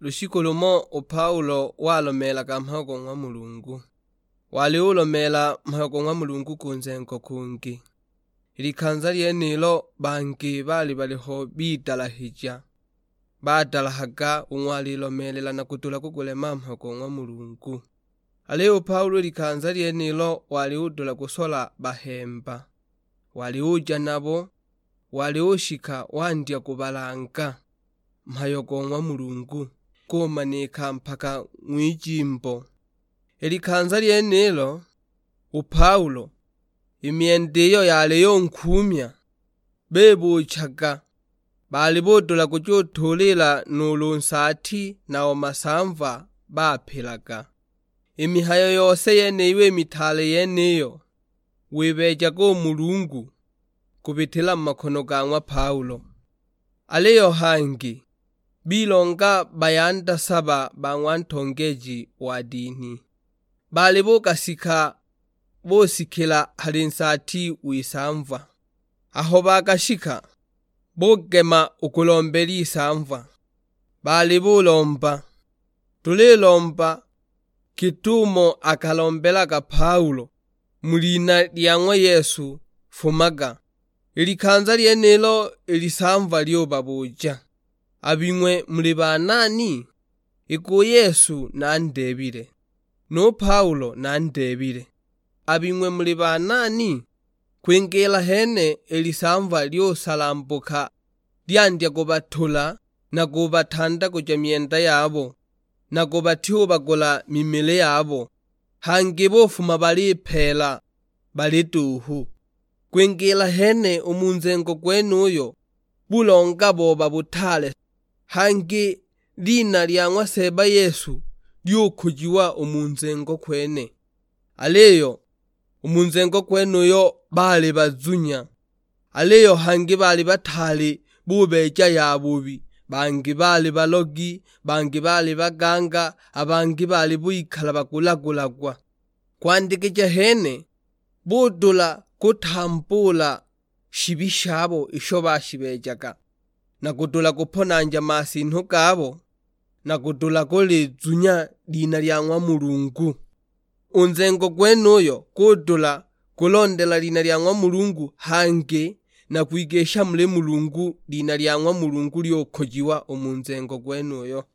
lushiko lumo upaulo walomela kamhoko ngwa Mulungu. Wali ulomela mhoko ngwa Mulungu kunzengo kungi. Ilikhanza lyenilo bangi baliho bitalahija. Batalahaga ungwalilomelela na kutula kukulema mhoko ngwa Mulungu. Aleo Paulo ilikhanza lyenilo wali udula kusola bahemba. Wali uja nabo, wali ushika wandya kubalanga mhayoko ngwa Mulungu kumanika mpaka mwijimbo. Ilikhanza lyenilo upaulo imyendiyo yaleyo nkumya bebuchaga bali budula kuchutulila nulu nsati na omasamva bapilaga. Imihayo yose yene iwe mitale yeneyo wibeja ko Mulungu kubitila makono gangwa Paulo. Aleyo hangi bilonga bayanda saba bangwantongeji wa dini. Bali bukasika bosikila halinsati wisamva. Aho bakashika bogema ukulombeli isamva. Bali bulomba. Tulilomba kitumo akalombela ka Paulo mulina lyangwa Yesu fumaga. Ilikhanza lyenilo ilisamva lyo babuja. Abimwe muli banani? Iku Yesu nandebile. No Paulo nandebile. Abimwe muli banani? Kwingela hene ilisamva lyo salambuka lyandya kubatula na kubatanda kuja myenda yabo na kubatyo bagola mimile yabo. Hangi bofuma balipela balituhu. Kwingela hene umunzengo kwenuyo bulonga boba butale. Hangi lina lyangwa seba Yesu lyukujiwa umunzengo kwene. Aleyo umunzengo kwenuyo bali bazunya. Aleyo hangi bali batali bubeja yabubi. Bangi bali balogi, bangi bali baganga, abangi bali buikhala bakulagulagwa. Kwandikija hene budula kutambula shibishabo isho bashibejaga. Na kudula kuponanja masintu gabo. Na kudula kulizunya lina lyangwa Mulungu. Unzengo kwenuyo kudula kulondela lina lyangwa Mulungu hangi na kuigesha mule Mulungu lina lyangwa Mulungu lyokojiwa umunzengo kwenuyo.